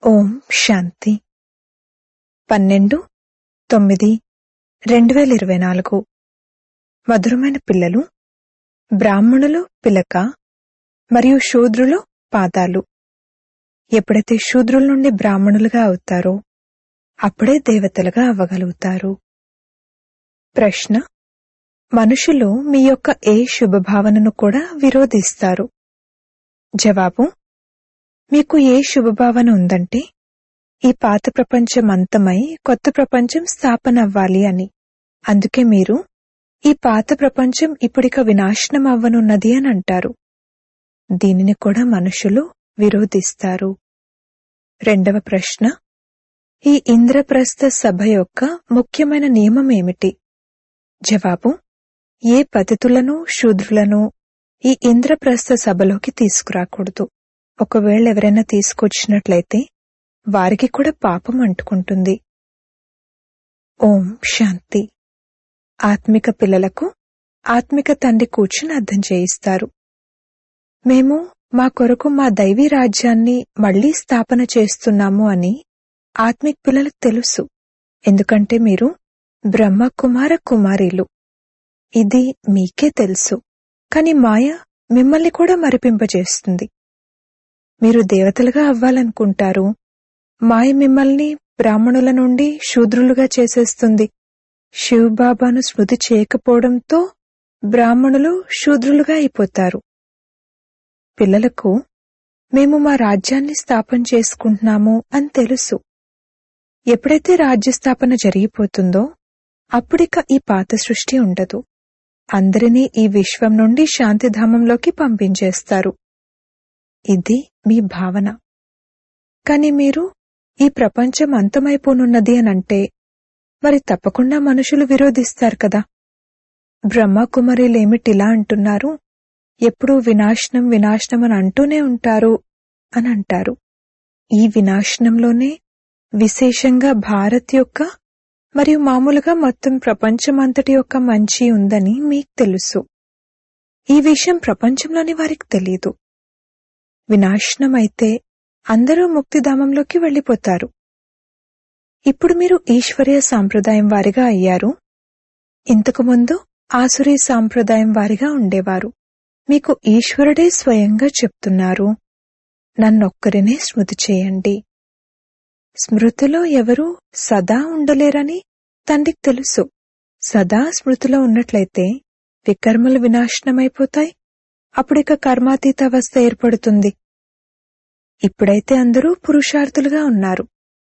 ఓం శాంతి 12/9/2024 మధురమైన పిల్లలు, బ్రాహ్మణులు పిలక మరియు శూద్రులు పాదాలు. ఎప్పుడైతే శూద్రుల నుండి బ్రాహ్మణులుగా అవుతారో అప్పుడే దేవతలుగా అవ్వగలుగుతారు. ప్రశ్న: మనుషులు మీ యొక్క ఏ శుభభావనను కూడా విరోధిస్తారు? జవాబు: మీకు ఏ శుభభావన ఉందంటే ఈ పాత ప్రపంచం అంతమై కొత్త ప్రపంచం స్థాపన అవ్వాలి అని. అందుకే మీరు ఈ పాత ప్రపంచం ఇప్పుడిక వినాశనం అవ్వనున్నది అని అంటారు. దీనిని కూడా మనుషులు విరోధిస్తారు. రెండవ ప్రశ్న: ఈ ఇంద్రప్రస్థ సభ యొక్క ముఖ్యమైన నియమం ఏమిటి? జవాబు: ఏ పతితులను శూద్రులను ఈ ఇంద్రప్రస్థ సభలోకి తీసుకురాకూడదు. ఒకవేళ ఎవరైనా తీసుకొచ్చినట్లయితే వారికి కూడా పాపం అంటుకుంటుంది. ఓం శాంతి. ఆత్మిక పిల్లలకు ఆత్మిక తండ్రి కూర్చుని అర్థం చేయిస్తారు. మేము మా కొరకు మా దైవీ రాజ్యాన్ని మళ్లీ స్థాపన చేస్తున్నాము అని ఆత్మిక పిల్లలకు తెలుసు. ఎందుకంటే మీరు బ్రహ్మ కుమార కుమారీలు. ఇది మీకే తెలుసు. కాని మాయ మిమ్మల్ని కూడా మరిపింపజేస్తుంది. మీరు దేవతలుగా అవ్వాలనుకుంటారు. మాయ మిమ్మల్ని బ్రాహ్మణుల నుండి శూద్రులుగా చేసేస్తుంది. శివబాబాను స్మృతి చేయకపోవడంతో బ్రాహ్మణులు శూద్రులుగా అయిపోతారు. పిల్లలకు మేము మా రాజ్యాన్ని స్థాపన చేసుకుంటున్నాము అని తెలుసు. ఎప్పుడైతే రాజ్యస్థాపన జరిగిపోతుందో అప్పుడిక ఈ పాత సృష్టి ఉండదు. అందరినీ ఈ విశ్వం నుండి శాంతిధామంలోకి పంపించేస్తారు. ఇది మీ భావన. కాని మీరు ఈ ప్రపంచం అంతమైపోనున్నది అనంటే మరి తప్పకుండా మనుషులు విరోధిస్తారు కదా. బ్రహ్మకుమారిలేమిటిలా అంటున్నారు, ఎప్పుడూ వినాశనం వినాశనం అని అంటూనే ఉంటారు అని అంటారు. ఈ వినాశనంలోనే విశేషంగా భారత్ యొక్క మరియు మామూలుగా మొత్తం ప్రపంచమంతటి యొక్క మంచి ఉందని మీకు తెలుసు. ఈ విషయం ప్రపంచంలోని వారికి తెలీదు. వినాశనమైతే అందరూ ముక్తిధామంలోకి వెళ్లిపోతారు. ఇప్పుడు మీరు ఈశ్వరీయ సాంప్రదాయం వారిగా అయ్యారు. ఇంతకుముందు ఆసురీ సాంప్రదాయం వారిగా ఉండేవారు. మీకు ఈశ్వరుడే స్వయంగా చెప్తున్నారు, నన్నొక్కరినే స్మృతి చేయండి. స్మృతిలో ఎవరూ సదా ఉండలేరని తండ్రికి తెలుసు. సదా స్మృతిలో ఉన్నట్లయితే వికర్మలు వినాశనమైపోతాయి. అప్పుడిక కర్మాతీత అవస్థ ఏర్పడుతుంది. ఇప్పుడైతే అందరూ పురుషార్థులుగా ఉన్నారు.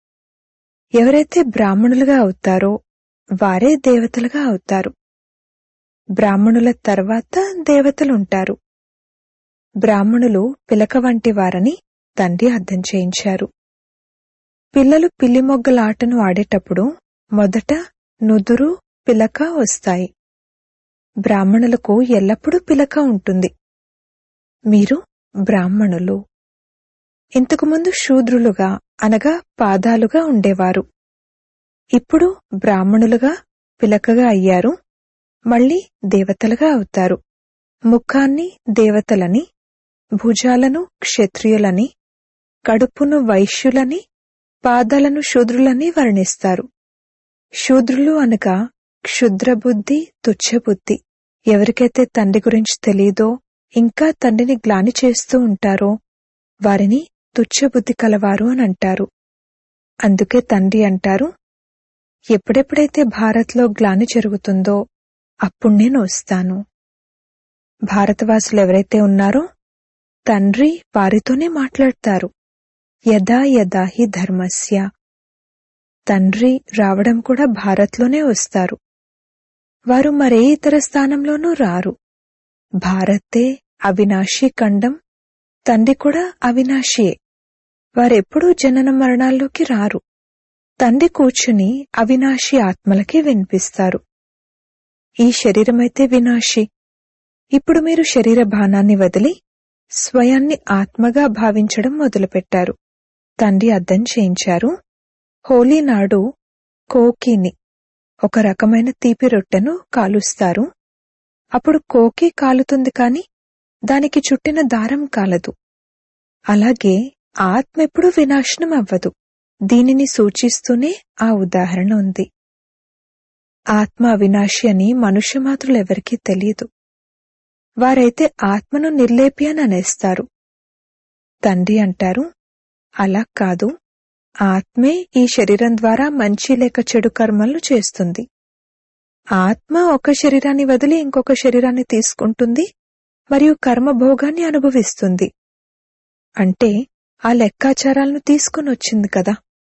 ఎవరైతే బ్రాహ్మణులుగా అవుతారో వారే దేవతలుగా అవుతారు. బ్రాహ్మణుల తర్వాత దేవతలుంటారు. బ్రాహ్మణులు పిలక వంటి వారని తండ్రి అర్థం చేయించారు. పిల్లలు పిల్లిమొగ్గల ఆటను ఆడేటప్పుడు మొదట నుదురు పిలక వస్తాయి. బ్రాహ్మణులకు ఎల్లప్పుడూ పిలక ఉంటుంది. మీరు బ్రాహ్మణులు. ఇంతకుముందు శూద్రులుగా అనగా పాదాలుగా ఉండేవారు. ఇప్పుడు బ్రాహ్మణులుగా పిలకగా అయ్యారు. మళ్లీ దేవతలుగా అవుతారు. ముఖాన్ని దేవతలని, భుజాలను క్షత్రియులని, కడుపును వైశ్యులని, పాదాలను శూద్రులని వర్ణిస్తారు. శూద్రులు అనగా క్షుద్రబుద్ధి, తుచ్చబుద్ధి. ఎవరికైతే తండ్రి గురించి తెలీదో, ఇంకా తండ్రిని గ్లాని చేస్తూ ఉంటారో వారిని తుచ్చబుద్ధి కలవారు అని అంటారు. అందుకే తండ్రి అంటారు, ఎప్పుడెప్పుడైతే భారత్లో గ్లాని జరుగుతుందో అప్పుడు నేను వస్తాను. భారతవాసులు ఎవరైతే ఉన్నారో తండ్రి వారితోనే మాట్లాడతారు. యదా యదా హి ధర్మస్య. తండ్రి రావడం కూడా భారత్లోనే వస్తారు. వారు మరే ఇతర స్థానంలోనూ రారు. భారతే అవినాశీ ఖండం. తండ్రి కూడా అవినాశియే. వారెప్పుడూ జనన మరణాల్లోకి రారు. తండ్రి కూర్చుని అవినాశి ఆత్మలకే వినిపిస్తారు. ఈ శరీరమైతే వినాశి. ఇప్పుడు మీరు శరీర భానాన్ని వదిలి స్వయాన్ని ఆత్మగా భావించడం మొదలుపెట్టారు. తండ్రి అర్థం చేయించారు. హోలీ నాడు కోకిని, ఒక రకమైన తీపి రొట్టెను కాలుస్తారు. అప్పుడు కోకి కాలుతుంది కాని దానికి చుట్టిన దారం కాలదు. అలాగే ఆత్మ ఎప్పుడూ వినాశనం అవ్వదు. దీనిని సూచిస్తూనే ఆ ఉదాహరణ ఉంది. ఆత్మ అవినాశి అని మనుష్యమాతృలెవరికీ తెలియదు. వారైతే ఆత్మను నిర్లేపి అని అనేస్తారు. తండ్రి అంటారు, అలా కాదు, ఆత్మే ఈ శరీరం ద్వారా మంచి లేక చెడు కర్మలను చేస్తుంది. ఆత్మ ఒక శరీరాన్ని వదిలి ఇంకొక శరీరాన్ని తీసుకుంటుంది మరియు కర్మభోగాన్ని అనుభవిస్తుంది. అంటే ఆ లెక్కాచారాలను తీసుకుని వచ్చింది కదా.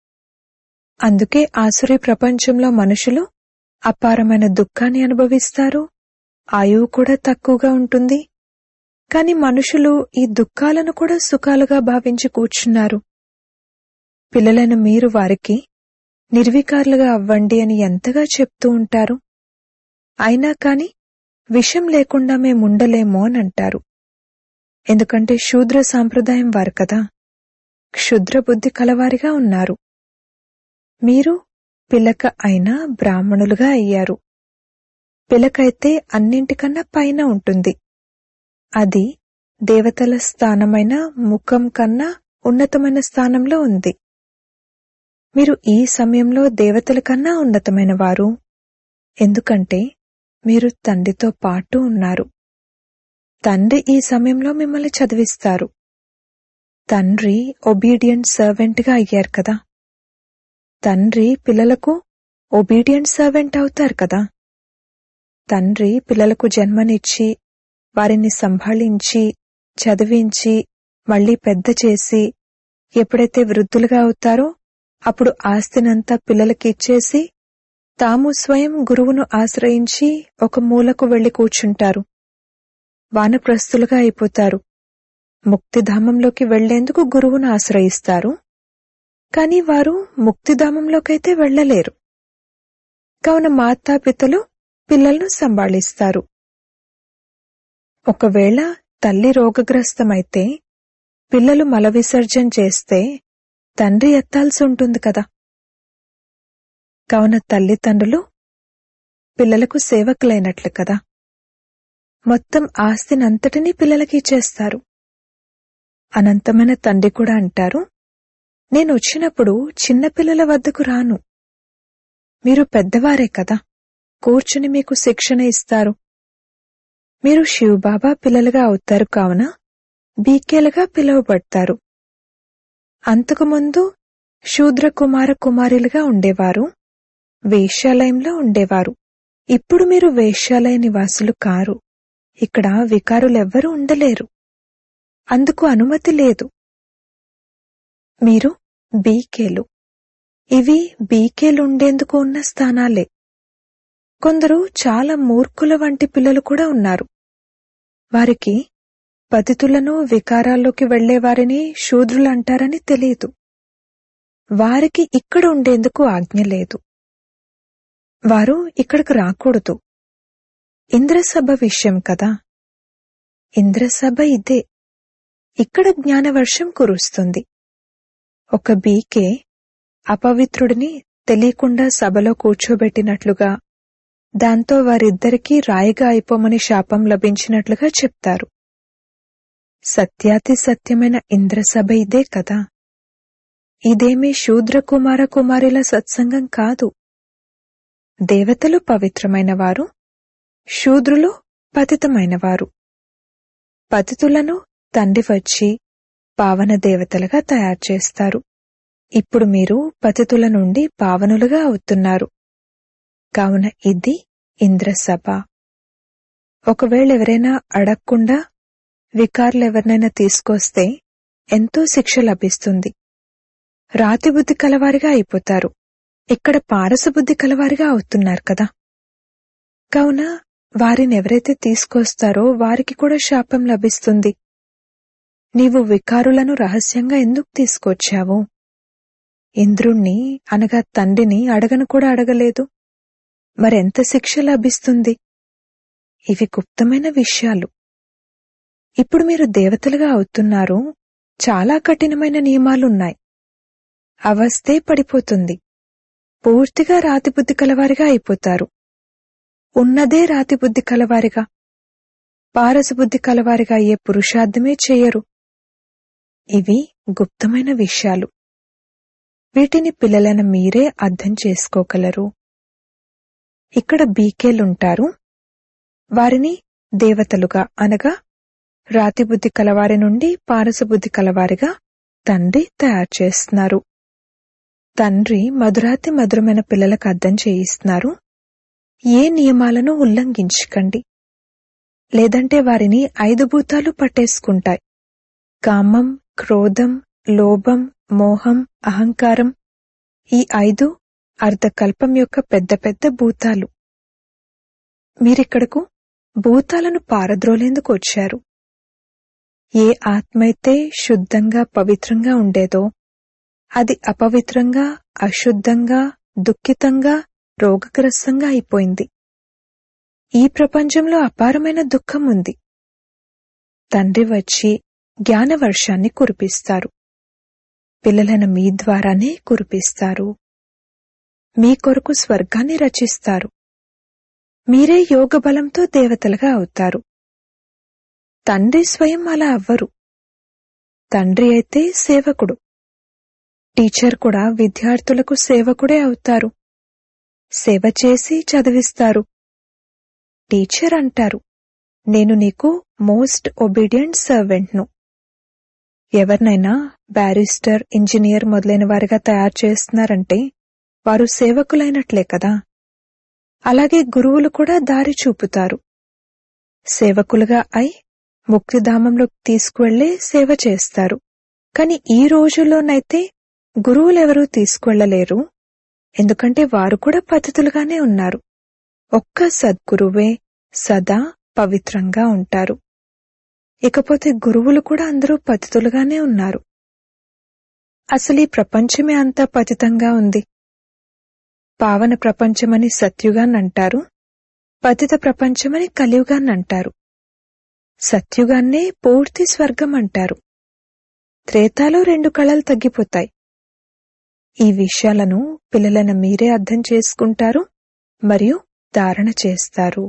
అందుకే ఆసురీ ప్రపంచంలో మనుషులు అపారమైన దుఃఖాన్ని అనుభవిస్తారు. ఆయువు కూడా తక్కువగా ఉంటుంది. కాని మనుషులు ఈ దుఃఖాలను కూడా సుఖాలుగా భావించి కూర్చున్నారు. పిల్లలను మీరు వారికి నిర్వికారులుగా అవ్వండి అని ఎంతగా చెప్తూ ఉంటారు. అయినా కాని విషం లేకుండా మేముండలేమో అని అంటారు. ఎందుకంటే శూద్ర సాంప్రదాయం వారు కదా, క్షుద్ర బుద్ధి కలవారిగా ఉన్నారు. మీరు పిలక అయినా బ్రాహ్మణులుగా అయ్యారు. పిలకైతే అన్నింటికన్నా పైన ఉంటుంది. అది దేవతల స్థానమైన ముఖం కన్నా ఉన్నతమైన స్థానంలో ఉంది. మీరు ఈ సమయంలో దేవతల కన్నా ఉన్నతమైన వారు. ఎందుకంటే మీరు తండ్రితో పాటు ఉన్నారు. తండ్రి ఈ సమయంలో మిమ్మల్ని చదివిస్తారు. తండ్రి ఒబీడియంట్ సర్వెంట్గా అయ్యారు కదా. తండ్రి పిల్లలకు ఒబీడియంట్ సర్వెంట్ అవుతారు కదా. తండ్రి పిల్లలకు జన్మనిచ్చి వారిని సంభాళించి చదివించి మళ్లీ పెద్ద చేసి ఎప్పుడైతే వృద్ధులుగా అవుతారో అప్పుడు ఆస్తినంతా పిల్లలకి ఇచ్చేసి తాము స్వయం గురువును ఆశ్రయించి ఒక మూలకు వెళ్లి కూర్చుంటారు. వానప్రస్థులుగా అయిపోతారు. ముక్తిధామంలోకి వెళ్లేందుకు గురువును ఆశ్రయిస్తారు. కాని వారు ముక్తిధామంలోకైతే వెళ్లలేరు. కావున మాతాపితలు పిల్లలను సంభాళిస్తారు. ఒకవేళ తల్లి రోగగ్రస్తమైతే పిల్లలు మల విసర్జన చేస్తే తండ్రి ఎత్తాల్సి ఉంటుంది కదా. కావున తల్లిదండ్రులు పిల్లలకు సేవకులైనట్లు కదా. మొత్తం ఆస్తినంతటినీ పిల్లలకి ఇచ్చేస్తారు. అనంతమైన తండ్రి కూడా అంటారు, నేను వచ్చినప్పుడు చిన్నపిల్లల వద్దకు రాను. మీరు పెద్దవారే కదా, కూర్చుని మీకు శిక్షణ ఇస్తారు. మీరు శివబాబా పిల్లలుగా అవుతారు కావున బీకేలుగా పిలువబడతారు. అంతకుముందు శూద్ర కుమార కుమారులుగా ఉండేవారు, వేశ్యాలయంలో ఉండేవారు. ఇప్పుడు మీరు వేశ్యాలయ నివాసులు కారు. ఇక్కడ వికారులెవ్వరూ ఉండలేరు. అందుకు అనుమతి లేదు. మీరు బీకేలు. ఇవి బీకేలుండేందుకు ఉన్న స్థానాలే. కొందరు చాలా మూర్ఖుల వంటి పిల్లలు కూడా ఉన్నారు. వారికి పతితులను వికారాల్లోకి వెళ్లేవారిని శూద్రులంటారని తెలియదు. వారికి ఇక్కడ ఉండేందుకు ఆజ్ఞ లేదు. వారు ఇక్కడికి రాకూడదు. ఇంద్రసభ విషయం కదా. ఇంద్రసభ ఇదే. ఇక్కడ జ్ఞానవర్షం కురుస్తుంది. ఒక బీకే అపవిత్రుడిని తెలియకుండా సభలో కూర్చోబెట్టినట్లుగా, దాంతో వారిద్దరికీ రాయిగా అయిపోమని శాపం లభించినట్లుగా చెప్తారు. సత్యాతి సత్యమైన ఇంద్రసభ ఇదే కదా. ఇదేమీ శూద్ర కుమార కుమారుల సత్సంగం కాదు. దేవతలు పవిత్రమైనవారు, శూద్రులు పతితమైనవారు. పతితులను తండ్రి వచ్చి పావన దేవతలుగా తయారు చేస్తారు. ఇప్పుడు మీరు పతితుల నుండి పావనులుగా అవుతున్నారు. కావున ఇది ఇంద్రసభ. ఒకవేళ ఎవరైనా అడగకుండా వికారులెవరినైనా తీసుకొస్తే ఎంతో శిక్ష లభిస్తుంది. రాతిబుద్ధి కలవారిగా అయిపోతారు. ఇక్కడ పారసబుద్ధి కలవారిగా అవుతున్నారు కదా. కావున వారిని ఎవరైతే తీసుకొస్తారో వారికి కూడా శాపం లభిస్తుంది. నీవు వికారులను రహస్యంగా ఎందుకు తీసుకొచ్చావు? ఇంద్రుణ్ణి అనగా తండ్రిని అడగను కూడా అడగలేదు. మరెంత శిక్ష లభిస్తుంది? ఇవి గుప్తమైన విషయాలు. ఇప్పుడు మీరు దేవతలుగా అవుతున్నారు. చాలా కఠినమైన నియమాలున్నాయి. అవస్థే పడిపోతుంది. పూర్తిగా రాతిబుద్ధి కలవారిగా అయిపోతారు. ఉన్నదే రాతిబుద్ధి కలవారిగా. పారసబుద్ధి కలవారిగా అయ్యే పురుషార్థమే చెయ్యరు. ఇవి గుప్తమైన విషయాలు. వీటిని పిల్లలైన మీరే అర్థం చేసుకోగలరు. ఇక్కడ బీకేలుంటారు. వారిని దేవతలుగా అనగా రాతిబుద్ధి కలవారి నుండి పారసబుద్ధి కలవారిగా తండ్రి తయారు చేస్తున్నారు. తండ్రి మధురాతి మధురమైన పిల్లలకు అర్థం చేయిస్తున్నారు. ఏ నియమాలను ఉల్లంఘించకండి, లేదంటే వారిని 5 భూతాలు పట్టేసుకుంటాయి. కామం, క్రోధం, లోభం, మోహం, అహంకారం. ఈ 5 అర్ధకల్పం యొక్క పెద్ద పెద్ద భూతాలు. మీరిక్కడకు భూతాలను పారద్రోలేందుకు వచ్చారు. ఏ ఆత్మైతే శుద్ధంగా పవిత్రంగా ఉండేదో అది అపవిత్రంగా, అశుద్ధంగా, దుఃఖితంగా, రోగగ్రస్తంగా అయిపోయింది. ఈ ప్రపంచంలో అపారమైన దుఃఖం ఉంది. తండ్రి వచ్చి జ్ఞానవర్షాన్ని కురిపిస్తారు. పిల్లలైన మీ ద్వారానే కురిపిస్తారు. మీ కొరకు స్వర్గాన్ని రచిస్తారు. మీరే యోగ బలంతో దేవతలుగా అవుతారు. తండ్రి స్వయం అలా అవ్వరు. తండ్రి అయితే సేవకుడు. టీచర్ కూడా విద్యార్థులకు సేవకుడే అవుతారు. సేవ చేసి చదివిస్తారు. టీచర్ అంటారు, నేను నీకు మోస్ట్ ఒబీడియంట్ సర్వెంట్ను. ఎవరినైనా బ్యారిస్టర్, ఇంజనీర్ మొదలైన వారిగా తయారు చేస్తున్నారంటే వారు సేవకులైనట్లే కదా. అలాగే గురువులు కూడా దారి చూపుతారు. సేవకులుగా అయి ముక్తిధామంలోకి తీసుకువెళ్లే సేవ చేస్తారు. కాని ఈ రోజుల్లోనైతే గురువులెవరూ తీసుకువెళ్లలేరు. ఎందుకంటే వారు కూడా పతితులుగానే ఉన్నారు. ఒక్క సద్గురువే సదా పవిత్రంగా ఉంటారు. ఇకపోతే గురువులు కూడా అందరూ పతితులుగానే ఉన్నారు. అసలు ఈ ప్రపంచమే అంతా పతితంగా ఉంది. పావన ప్రపంచమని సత్యుగాన్నంటారు, పతిత ప్రపంచమని కలియుగాన్నంటారు. సత్యుగాన్నే పూర్తి స్వర్గం అంటారు. త్రేతాలో 2 కళలు తగ్గిపోతాయి. ఈ విషయాలను పిల్లలైన మీరే అర్థం చేసుకుంటారు మరియు ధారణ చేస్తారు.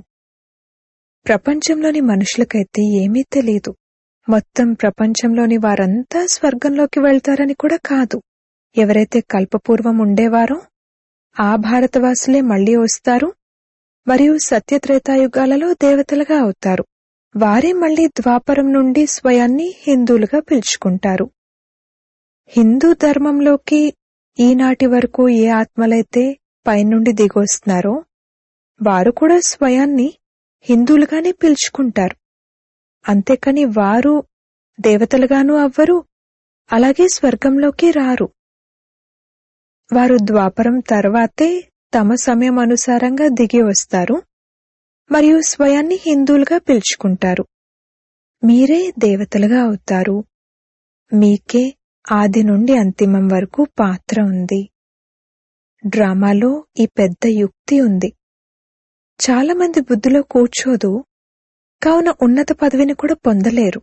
ప్రపంచంలోని మనుషులకైతే ఏమీ తెలీదు. మొత్తం ప్రపంచంలోని వారంతా స్వర్గంలోకి వెళ్తారని కూడా కాదు. ఎవరైతే కల్పపూర్వం ఉండేవారో ఆ భారతవాసులే మళ్లీ వస్తారు మరియు సత్యత్రేతాయుగాలలో దేవతలుగా అవుతారు. వారే మళ్లీ ద్వాపరం నుండి స్వయాన్ని హిందువులుగా పిలుచుకుంటారు. హిందూ ధర్మంలోకి ఈనాటి వరకు ఏ ఆత్మలైతే పైనుండి దిగొస్తున్నారో వారు కూడా స్వయాన్ని హిందువులుగానే పిలుచుకుంటారు. అంతేకాని వారు దేవతలుగానూ అవ్వరు, అలాగే స్వర్గంలోకి రారు. వారు ద్వాపరం తర్వాతే తమ సమయం అనుసారంగా దిగి వస్తారు మరియు స్వయాన్ని హిందువులుగా పిలుచుకుంటారు. మీరే దేవతలుగా అవుతారు. మీకే ఆది నుండి అంతిమం వరకు పాత్ర ఉంది. డ్రామాలో ఈ పెద్ద యుక్తి ఉంది. చాలా మంది బుద్ధిలో కూర్చోదు, కావున ఉన్నత పదవిని కూడా పొందలేరు.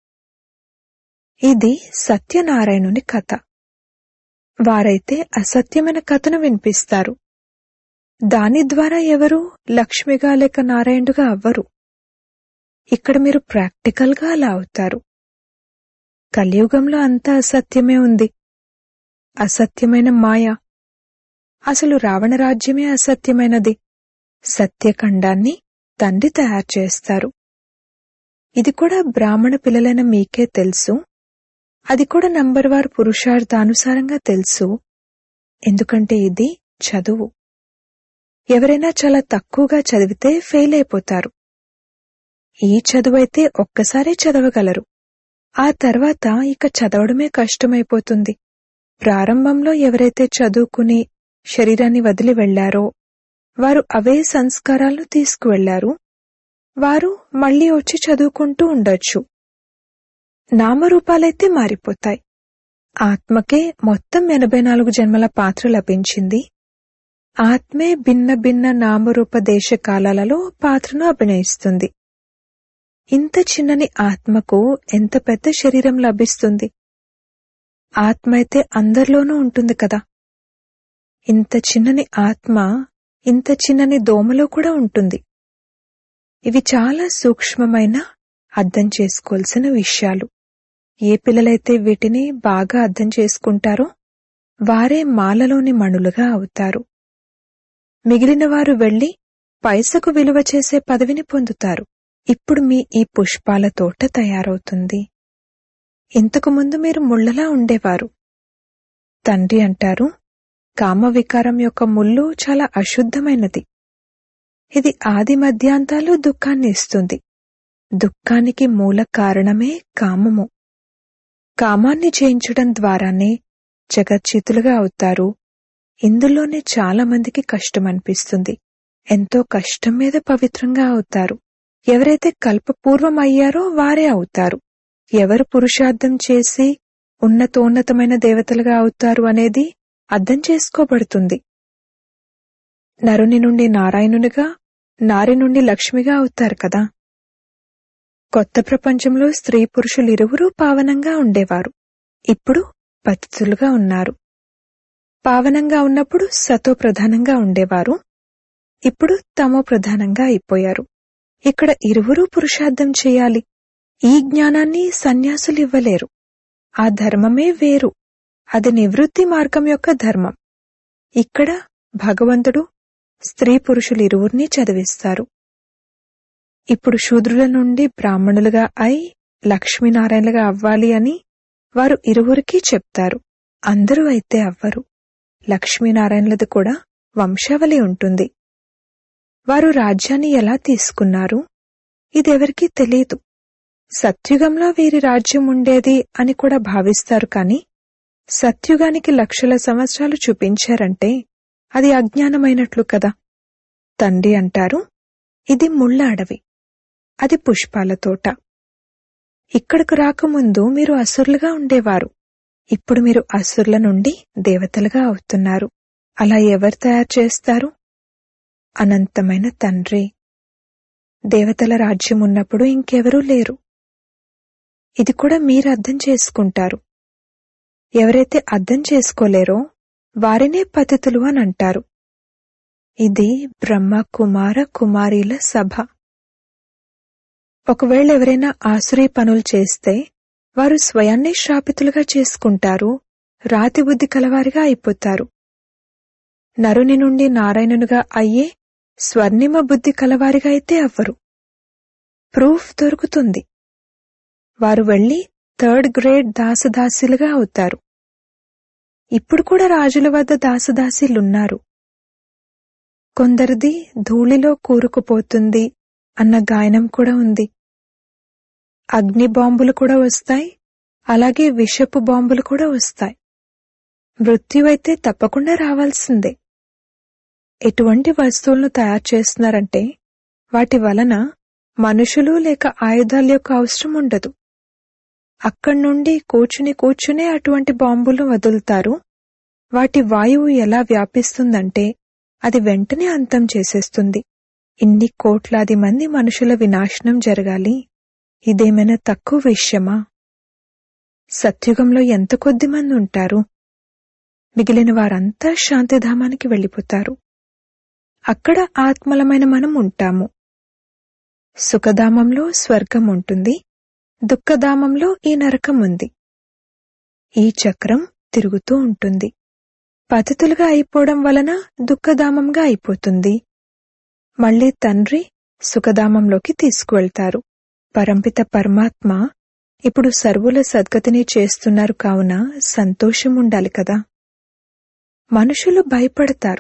ఇది సత్యనారాయణుని కథ. వారైతే అసత్యమైన కథను వినిపిస్తారు. దాని ద్వారా ఎవరు లక్ష్మిగా లేక నారాయణుడుగా అవ్వరు. ఇక్కడ మీరు ప్రాక్టికల్గా అలా అవుతారు. కలియుగంలో అంతా అసత్యమే ఉంది. అసత్యమైన మాయ. అసలు రావణ రాజ్యమే అసత్యమైనది. సత్యఖండాన్ని తండ్రి తయారు చేస్తారు. ఇది కూడా బ్రాహ్మణ పిల్లలైన మీకే తెలుసు. అది కూడా నంబర్వార్ పురుషార్థానుసారంగా తెలుసు. ఎందుకంటే ఇది చదువు. ఎవరైనా చాలా తక్కువగా చదివితే ఫెయిల్ అయిపోతారు. ఈ చదువైతే ఒక్కసారే చదవగలరు. ఆ తర్వాత ఇక చదవడమే కష్టమైపోతుంది. ప్రారంభంలో ఎవరైతే చదువుకుని శరీరాన్ని వదిలి వెళ్లారో వారు అవే సంస్కారాలను తీసుకువెళ్లారు. వారు మళ్లీ వచ్చి చదువుకుంటూ ఉండొచ్చు. నామరూపాలైతే మారిపోతాయి. ఆత్మకే మొత్తం 84 జన్మల పాత్ర లభించింది. ఆత్మే భిన్న భిన్న నామరూప దేశకాలాలలో పాత్రను అభినయిస్తుంది. ఇంత చిన్నని ఆత్మకు ఎంత పెద్ద శరీరం లభిస్తుంది. ఆత్మ అయితే అందరిలోనూ ఉంటుంది కదా. ఇంత చిన్నని ఆత్మ ఇంత చిన్నని దోమలో కూడా ఉంటుంది. ఇవి చాలా సూక్ష్మమైన అర్థం చేసుకోవాల్సిన విషయాలు. ఏ పిల్లలైతే వీటిని బాగా అర్థం చేసుకుంటారో వారే మాలలోని మణులుగా అవుతారు. మిగిలిన వారు వెళ్లి పైసకు విలువ చేసే పదవిని పొందుతారు. ఇప్పుడు మీ ఈ పుష్పాల తోట తయారవుతుంది. ఇంతకుముందు మీరు ముళ్లలా ఉండేవారు. తండ్రి అంటారు, కామవికారం యొక్క ముళ్ళు చాలా అశుద్ధమైనది. ఇది ఆది మధ్యాంతాలు దుఃఖాన్ని ఇస్తుంది. దుఃఖానికి మూల కారణమే కామము. కామాన్ని జయించడం ద్వారానే జగజ్జితులుగా అవుతారు. ఇందులోనే చాలా మందికి కష్టమనిపిస్తుంది. ఎంతో కష్టం మీద పవిత్రంగా అవుతారు. ఎవరైతే కల్పపూర్వం అయ్యారో వారే అవుతారు. ఎవరు పురుషార్థం చేసి ఉన్నతోన్నతమైన దేవతలుగా అవుతారు అనేది అర్థం చేసుకోబడుతుంది. నరుని నుండి నారాయణునిగా, నారి నుండి లక్ష్మిగా అవుతారు కదా. కొత్త ప్రపంచంలో స్త్రీ పురుషులిరువురూ పావనంగా ఉండేవారు. ఇప్పుడు పతితులుగా ఉన్నారు. పావనంగా ఉన్నప్పుడు సతో ప్రధానంగా ఉండేవారు. ఇప్పుడు తమో ప్రధానంగా అయిపోయారు. ఇక్కడ ఇరువురూ పురుషార్థం చేయాలి. ఈ జ్ఞానాన్ని సన్యాసులు ఇవ్వలేరు. ఆ ధర్మమే వేరు. అది నివృత్తి మార్గం యొక్క ధర్మం. ఇక్కడ భగవంతుడు స్త్రీ పురుషులిరువురినీ చదివిస్తారు. ఇప్పుడు శూద్రుల నుండి బ్రాహ్మణులుగా అయి లక్ష్మీనారాయణలుగా అవ్వాలి అని వారు ఇరువురికీ చెప్తారు. అందరూ అయితే అవ్వరు. లక్ష్మీనారాయణలది కూడా వంశావళి ఉంటుంది. వారు రాజ్యాన్ని ఎలా తీసుకున్నారు ఇదెవరికీ తెలియదు. సత్యుగంలో వీరి రాజ్యం ఉండేది అని కూడా భావిస్తారు. కాని సత్యుగానికి లక్షల సంవత్సరాలు చూపించారంటే అది అజ్ఞానమైనట్లు కదా. తండ్రి అంటారు, ఇది ముళ్ళ అడవి, అది పుష్పాల తోట. ఇక్కడకు రాకముందు మీరు అసురులుగా ఉండేవారు. ఇప్పుడు మీరు అసురుల నుండి దేవతలుగా అవుతున్నారు. అలా ఎవరు తయారు చేస్తారు? అనంతమైన తండ్రి. దేవతల రాజ్యం ఉన్నప్పుడు ఇంకెవరూ లేరు. ఇది కూడా మీరు అర్థం చేసుకుంటారు. ఎవరైతే అర్థం చేసుకోలేరో వారినే పతితులు అని అంటారు. ఇది బ్రహ్మ కుమార కుమారీల సభ. ఒకవేళ ఎవరైనా ఆసురీ పనులు చేస్తే వారు స్వయాన్నే శ్రాపితులుగా చేసుకుంటారు. రాతి బుద్ధి కలవారిగా అయిపోతారు. నరుని నుండి నారాయణునిగా అయ్యే స్వర్ణిమ బుద్ధి కలవారిగా అయితే అవ్వరు. ప్రూఫ్ దొరుకుతుంది. వారు వెళ్లి 3rd గ్రేడ్ దాసదాసీలుగా అవుతారు. ఇప్పుడు కూడా రాజుల వద్ద దాసదాసీలున్నారు. కొందరిది ధూళిలో కూరుకుపోతుంది అన్న గాయనం కూడా ఉంది. అగ్ని బాంబులు కూడా వస్తాయి, అలాగే విషపు బాంబులు కూడా వస్తాయి. మృత్యువైతే తప్పకుండా రావాల్సిందే. ఎటువంటి వస్తువులను తయారు చేస్తున్నారంటే వాటి వలన మనుషులు లేక ఆయుధాల యొక్క అవసరం ఉండదు. అక్కడి నుండి కూర్చునే అటువంటి బాంబులు వదులుతారు. వాటి వాయువు ఎలా వ్యాపిస్తుందంటే అది వెంటనే అంతం చేసేస్తుంది. ఇన్ని కోట్లాది మంది మనుషుల వినాశనం జరగాలి, ఇదేమైనా తక్కువ విషయమా? సత్యుగంలో ఎంత కొద్ది మంది ఉంటారు? మిగిలిన వారంతా శాంతిధామానికి వెళ్ళిపోతారు. అక్కడ ఆత్మలమైన మనం ఉంటాము. సుఖధామంలో స్వర్గం ఉంటుంది, దుఃఖధామంలో ఈ నరకం ఉంది. ఈ చక్రం తిరుగుతూ ఉంటుంది. పతితులుగా అయిపోవడం వలన దుఃఖధామంగా అయిపోతుంది. మళ్లీ తండ్రి సుఖధామంలోకి తీసుకువెళ్తారు. పరంపిత పరమాత్మ ఇప్పుడు సర్వుల సద్గతిని చేస్తున్నారు. కావున సంతోషం ఉండాలి కదా. మనుషులు భయపడతారు.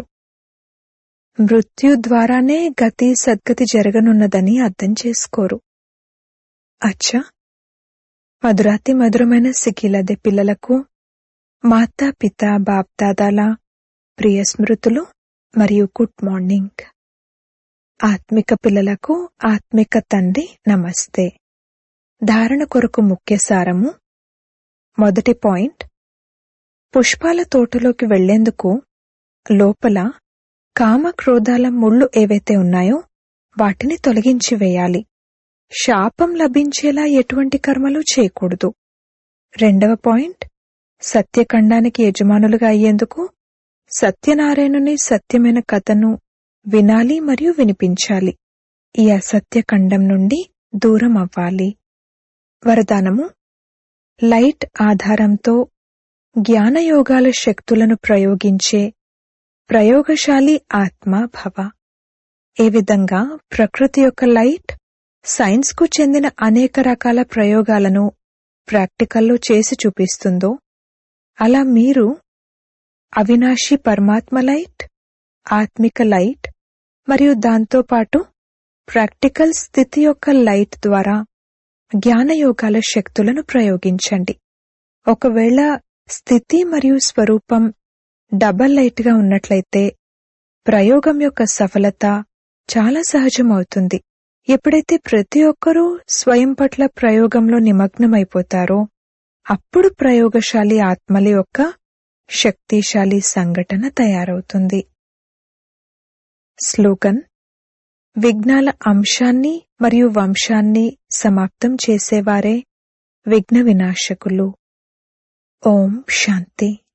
మృత్యు ద్వారానే గతి సద్గతి జరగనున్నదని అర్థం చేసుకోరు. అచ్చా, మధురాతి మధురమైన సికిలదే పిల్లలకు మాతా పిత బాప్దాదాల ప్రియ స్మృతులు మరియు గుడ్ మార్నింగ్. ఆత్మిక పిల్లలకు ఆత్మిక తండ్రి నమస్తే. ధారణ కొరకు ముఖ్య సారము. మొదటి పాయింట్, పుష్పాల తోటలోకి వెళ్లేందుకు లోపల కామ క్రోధాల ముళ్ళు ఏవైతే ఉన్నాయో వాటిని తొలగించి వేయాలి. శాపం లభించేలా ఎటువంటి కర్మలు చేయకూడదు. రెండవ పాయింట్, సత్యఖండానికి యజమానులుగా అయ్యేందుకు సత్యనారాయణుని సత్యమైన కథను వినాలి మరియు వినిపించాలి. ఈ అసత్య ఖండం నుండి దూరం అవ్వాలి. వరదానము: లైట్ ఆధారంతో జ్ఞానయోగాల శక్తులను ప్రయోగించే ప్రయోగశాలి ఆత్మ భవ. ఏ విధంగా ప్రకృతి యొక్క లైట్ సైన్స్కు చెందిన అనేక రకాల ప్రయోగాలను ప్రాక్టికల్లో చేసి చూపిస్తుందో, అలా మీరు అవినాశి పరమాత్మ లైట్, ఆత్మిక లైట్ మరియు దాంతోపాటు ప్రాక్టికల్ స్థితి యొక్క లైట్ ద్వారా జ్ఞానయోగాల శక్తులను ప్రయోగించండి. ఒకవేళ స్థితి మరియు స్వరూపం డబల్ లైట్గా ఉన్నట్లయితే ప్రయోగం యొక్క సఫలత చాలా సహజమవుతుంది. ఎప్పుడైతే ప్రతి ఒక్కరూ స్వయం పట్ల ప్రయోగంలో నిమగ్నమైపోతారో అప్పుడు ప్రయోగశాలి ఆత్మల యొక్క శక్తిశాలి సంఘటన తయారవుతుంది. స్లోగన్: విఘ్నాల అంశాన్ని మరియు వంశాన్ని సమాప్తం చేసేవారే విఘ్న వినాశకులు. ఓం శాంతి.